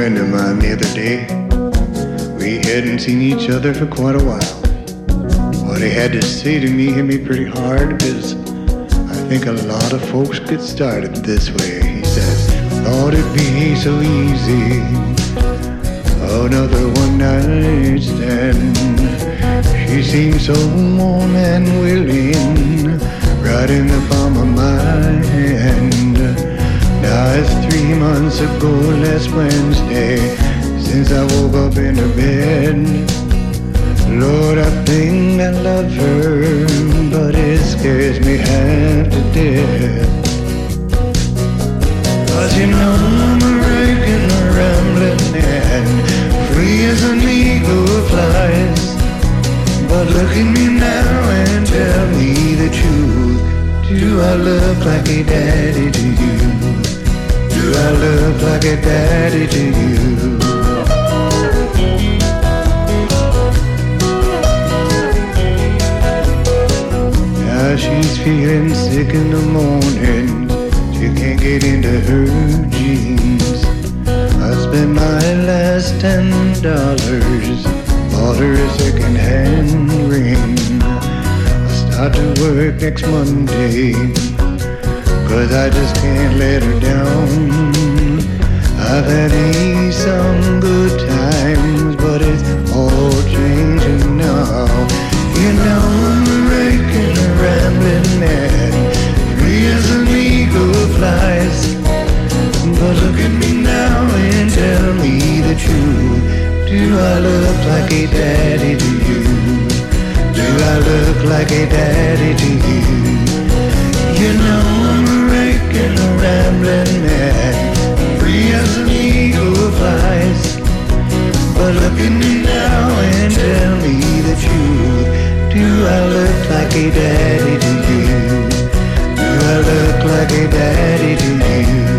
friend of mine the other day. We hadn't seen each other for quite a while. What he had to say to me hit me pretty hard, because I think a lot of folks get started this way. He said, thought it'd be so easy, another one night stand. She seemed so warm and willing, right in the palm of my hand. Now it's 3 months ago last Wednesday since I woke up in her bed. Lord, I think I love her, but it scares me half to death. 'Cause you know I'm a raking, a rambling man, free as an eagle flies. But look at me now and tell me the truth. Do I look like a daddy to you? Do I look like a daddy to you? Now she's feeling sick in the morning. She can't get into her jeans. I spent my last $10, bought her a second-hand ring. I start to work next Monday, 'cause I just can't let her down. I've had some good times, but it's all changing now. You know I'm a raking, a rambling man, free as an eagle flies. But look at me now and tell me the truth. Do I look like a daddy to you? Do I look like a daddy to you? You know I'm a raking, a rambling man, free as an eagle flies. But look at me now and tell me the truth. Do I look like a daddy to you? Do I look like a daddy to you?